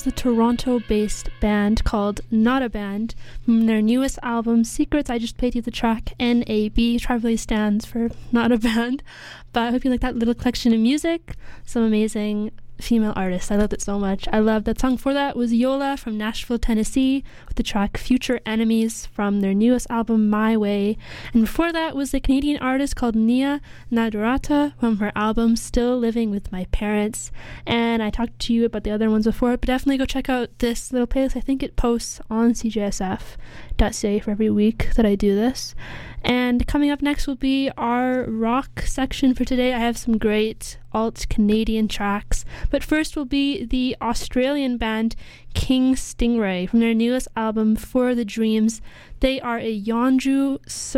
the Toronto-based band called Not a Band from their newest album, Secrets. I just played you the track NAB, which probably stands for Not a Band, but I hope you like that little collection of music. Some amazing female artists. I loved it so much. I loved that song. For that was Yola from Nashville, Tennessee, with the track Future Enemies from their newest album, My Way. And before that was a Canadian artist called Nia Nadarata from her album Still Living with My Parents. And I talked to you about the other ones before, but definitely go check out this little playlist. I think it posts on cjsf.ca for every week that I do this. And coming up next will be our rock section for today. I have some great alt Canadian tracks, but first will be the Australian band King Stingray from their newest album For the Dreams. They are a Yolngu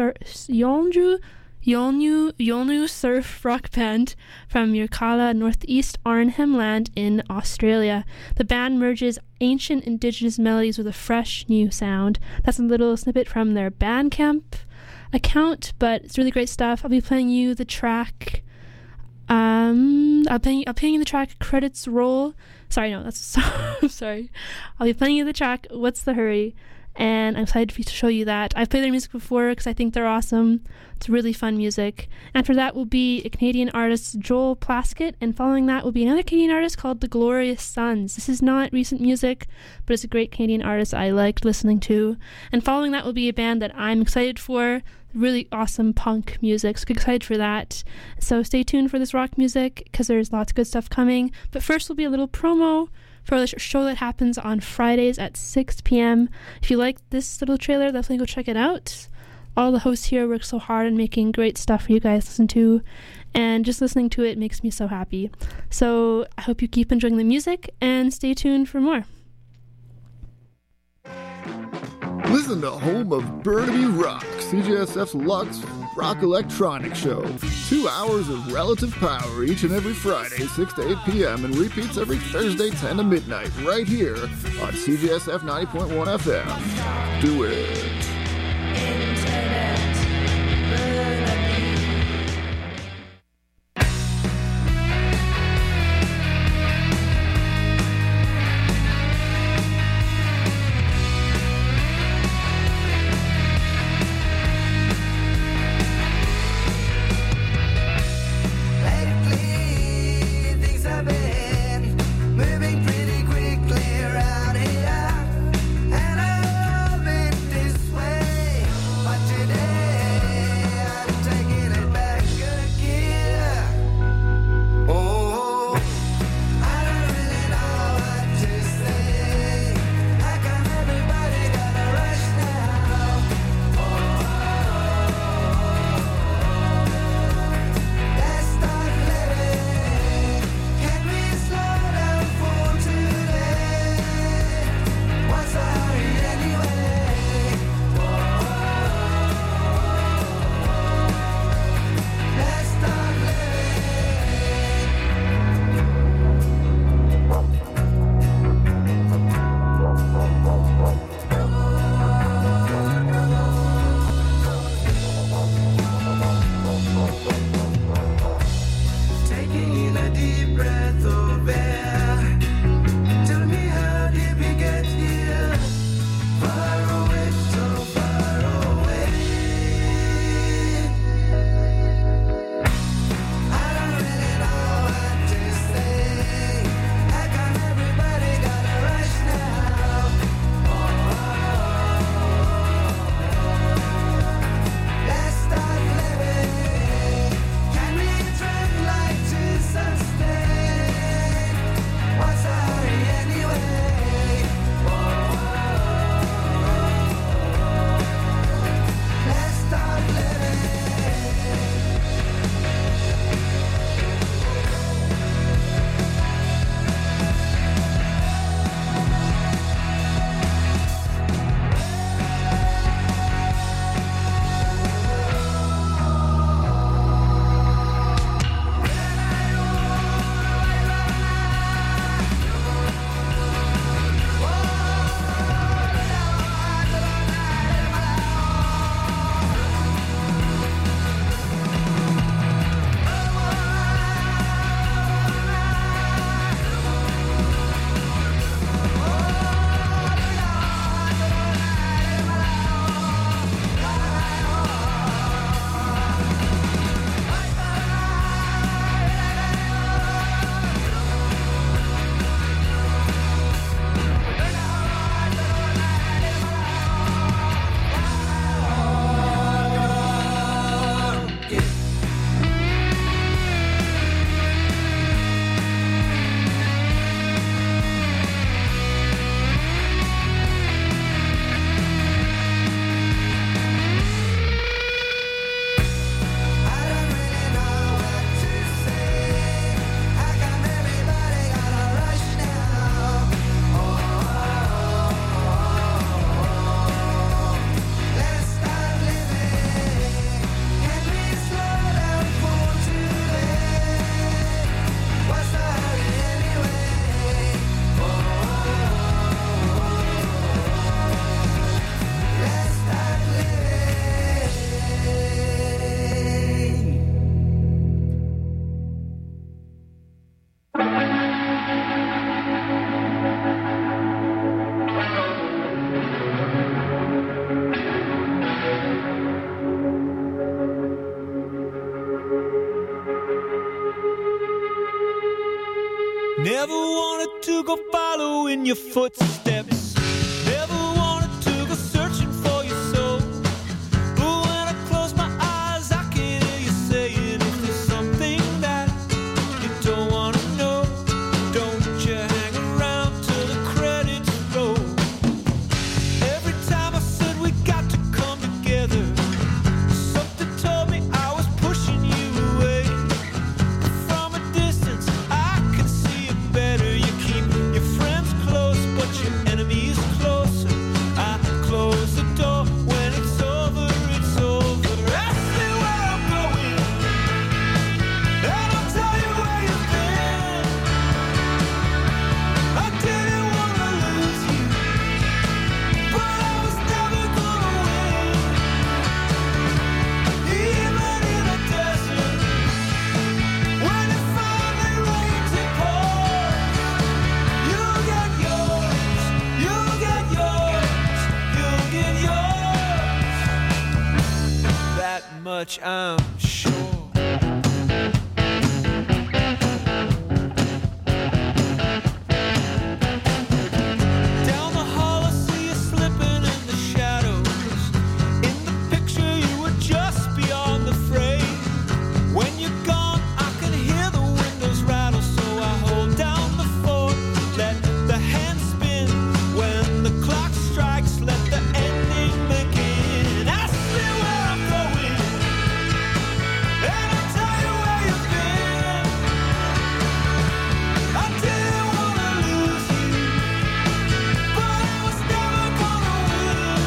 surf rock band from Yirrkala, northeast Arnhem Land in Australia. The band merges ancient indigenous melodies with a fresh new sound. That's a little snippet from their Bandcamp account, but it's really great stuff. I'll be playing you the track I'll playing you the track Credits Roll. Sorry, no, that's I'm sorry. I'll be playing you the track What's the Hurry, and I'm excited to show you that. I've played their music before because I think they're awesome. It's really fun music. After that will be a Canadian artist, Joel Plaskett, and following that will be another Canadian artist called The Glorious Sons. This is not recent music, but it's a great Canadian artist I liked listening to. And following that will be a band that I'm excited for, really awesome punk music, so get excited for that. So stay tuned for this rock music because there's lots of good stuff coming. But first will be a little promo for the show that happens on Fridays at 6 p.m. If you like this little trailer, definitely go check it out. All the hosts here work so hard on making great stuff for you guys to listen to, and just listening to it makes me so happy. So I hope you keep enjoying the music and stay tuned for more. Listen to Home of Burnaby Rock, CJSF's Lux Rock Electronic Show. 2 hours of relative power each and every Friday, 6 to 8 p.m. and repeats every Thursday, 10 to midnight, right here on CJSF 90.1 FM. Do it. Moving pretty quickly around here, and I love it this way. Never wanted to go follow in your footsteps. Never wanted to go searching for your soul. But when I close my eyes, I can hear you saying, if there's something that you don't want to know, don't you hang around till the credits roll. Every time I said we got to come together, something told me I was pushing you away. From a distance, I can see it better. You keep your friends close, but your enemies closer. I close the door when it's over, it's over. Ask me where I'm going, and I'll tell you where you've been. I didn't want to lose you, but I was never gonna win. Even in a desert, when it finally rains and pours, you'll get yours, you'll get yours, you'll get yours. That much I'm sure. Down the hall I see you slipping in the shadows. In the picture you were just beyond the frame. When you're gone I can hear the windows rattle, so I hold down the fort, let the hand spin. When the clock strikes, let the ending begin. Ask me where I'm going, and I'll tell you where you've been. I didn't want to lose you, but I was never gonna win.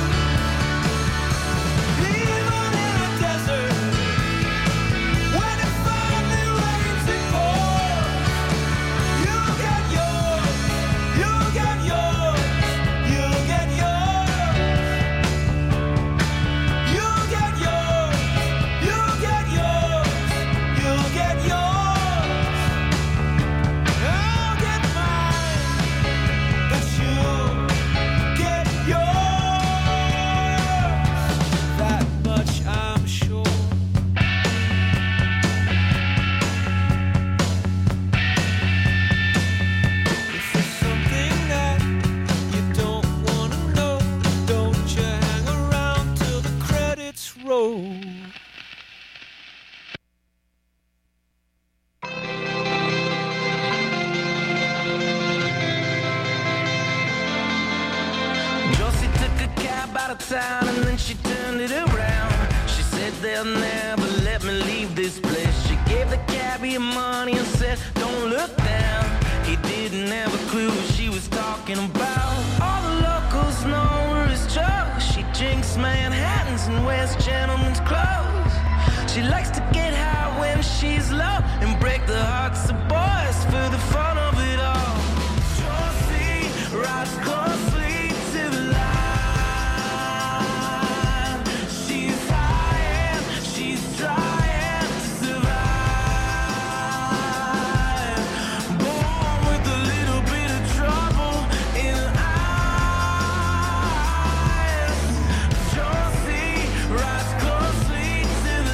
Even in a desert, when it finally rains and pours, you'll get yours, you'll get yours, you'll get yours. You'll get yours, you'll get yours, you'll get yours. I'll get mine, but you'll get yours. That much I'm sure. If there's something that you don't want to know, don't you hang around till the credits roll. Josie took a cab out of town and then she turned it around. She said they'll never let me leave this place. She gave the cabbie money and said, don't look down. He didn't have a clue what she was talking about. All the locals know her as Joe. She drinks Manhattans and wears gentlemen's clothes. She likes to get high when she's low and break the hearts of boys for the fun of it all. Josie rides closely to the line. She's high and she's trying to survive. Born with a little bit of trouble in her eyes. Josie rides closely to the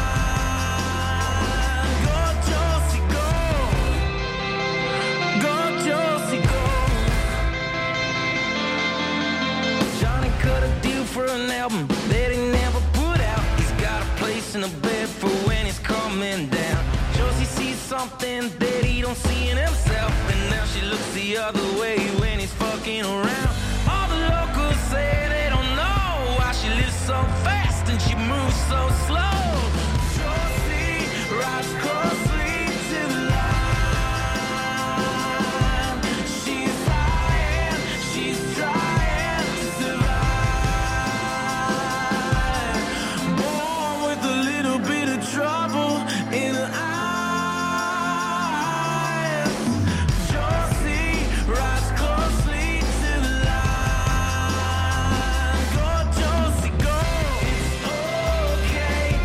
line. Go Josie, go. Go Josie, go. Johnny cut a deal for an album that he never put out. He's got a place in a bed for when he's coming down. Josie sees something that he don't see in himself, and now she looks the other way when he's fucking around. All the locals say they don't know why she lives so fast and she moves so slow. Josie rides closely to the line. She's high and she's trying to survive. Born with a little bit of trouble in her eyes. Josie rides closely to the line. Go Josie, go. It's okay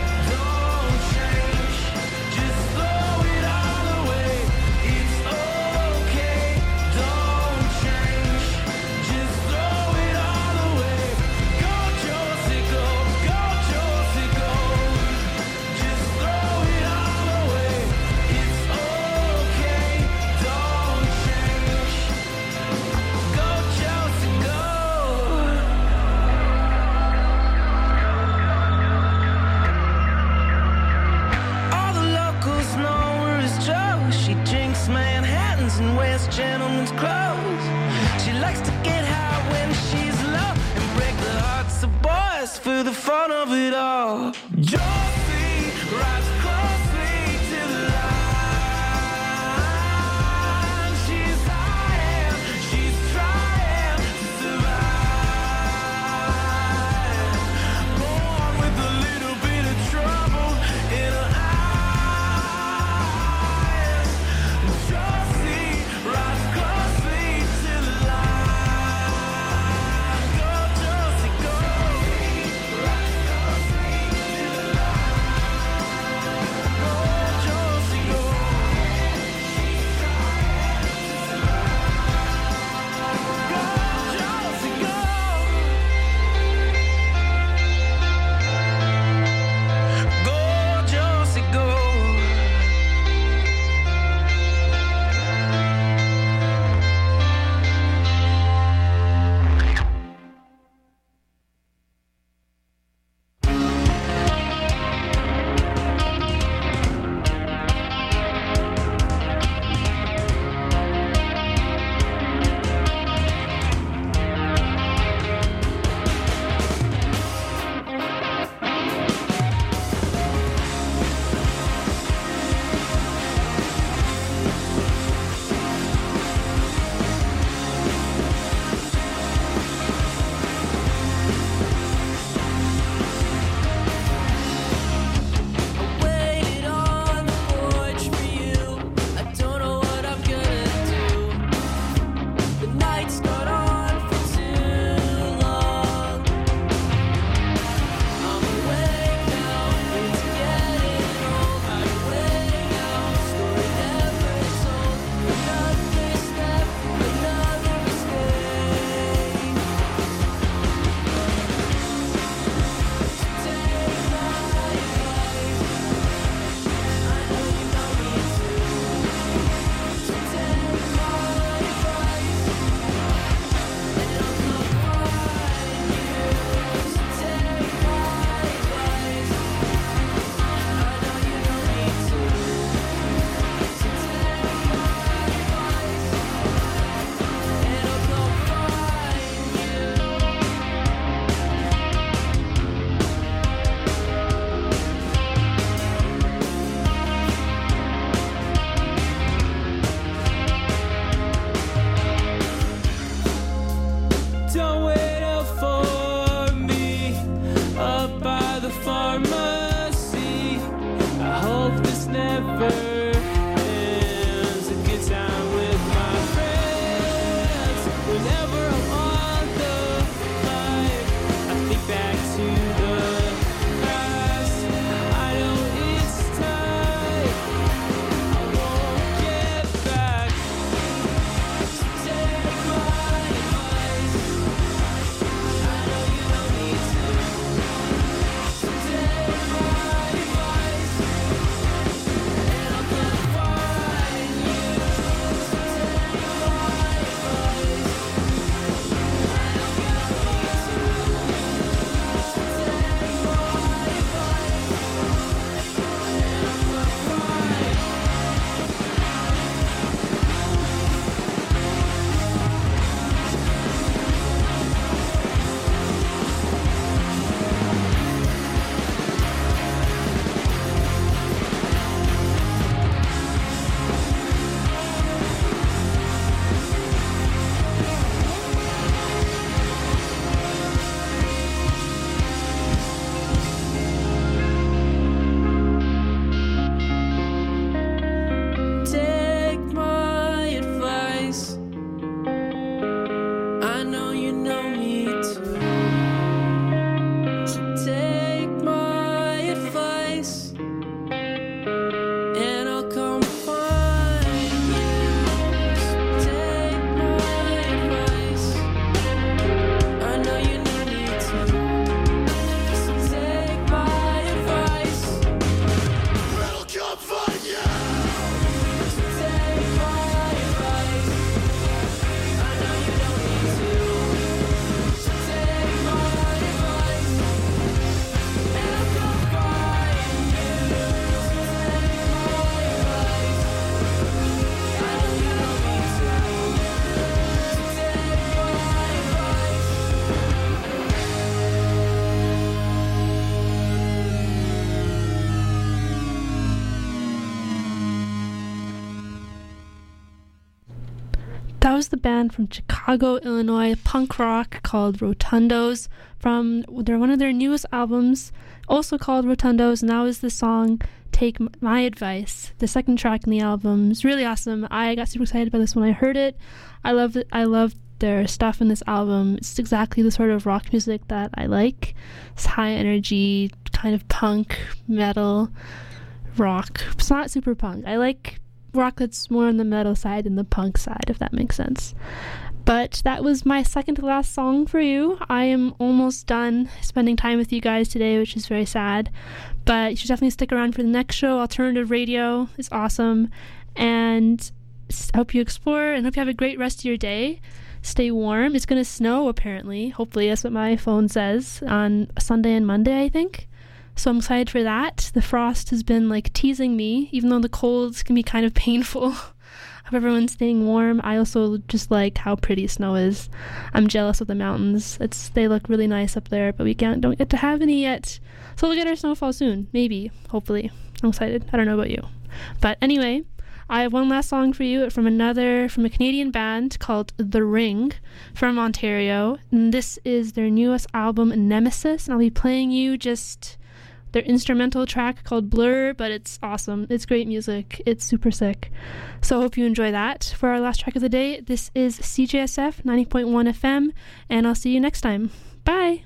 Josie rides closely to the line. She's hiding, she's trying to survive. Born with a little bit of trouble in her eyes. Josie rides closely to the line. Go, Josie, go. Rides closely to the line. Go, Josie, go. She's trying to survive. Go, Josie, go. Go, Josie, go. I waited on the porch for you. I don't know what I'm gonna do. The night's gone on for too long. I'm awake now, it's getting old. I'm awake now, story never told. Another step, another mistake. Take my advice. I know you know me too. So take my advice, and I'll come find you. So take my advice. I know you know me too. So take my advice, and I'll come find you. Don't wait up for me up by the pharmacy. I hope this never ends. A good time with my friends. Whenever I'm on the line, I think back to the past. I know it's time. I won't get back. So take my advice. I know you know me too. So take was the band from Chicago, Illinois, punk rock called Rotundos from one of their newest albums, also called Rotundos, and that was the song Take My Advice, the second track in the album. It's really awesome. I got super excited by this when I heard it. I love their stuff in this album. It's exactly the sort of rock music that I like. It's high energy, kind of punk, metal, rock. It's not super punk. I like rock that's more on the metal side than the punk side, if that makes sense. But that was my second to last song for you. I am almost done spending time with you guys today, which is very sad. But you should definitely stick around for the next show. Alternative Radio is awesome. And I hope you explore and hope you have a great rest of your day. Stay warm. It's going to snow, apparently. Hopefully, that's what my phone says on Sunday and Monday, I think. So I'm excited for that. The frost has been teasing me, even though the colds can be kind of painful. I hope everyone's staying warm. I also just like how pretty snow is. I'm jealous of the mountains. They look really nice up there, but we don't get to have any yet. So we'll get our snowfall soon, maybe, hopefully. I'm excited. I don't know about you. But anyway, I have one last song for you from a Canadian band called The Ring from Ontario. And this is their newest album, Nemesis. And I'll be playing you just their instrumental track called Blur, but it's awesome. It's great music. It's super sick. So I hope you enjoy that. For our last track of the day, this is CJSF 90.1 FM, and I'll see you next time. Bye!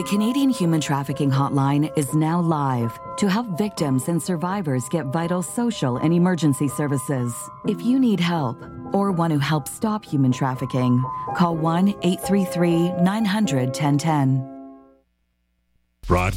Canadian Human Trafficking Hotline is now live to help victims and survivors get vital social and emergency services. If you need help or want to help stop human trafficking, call 1-833-900-1010. Brought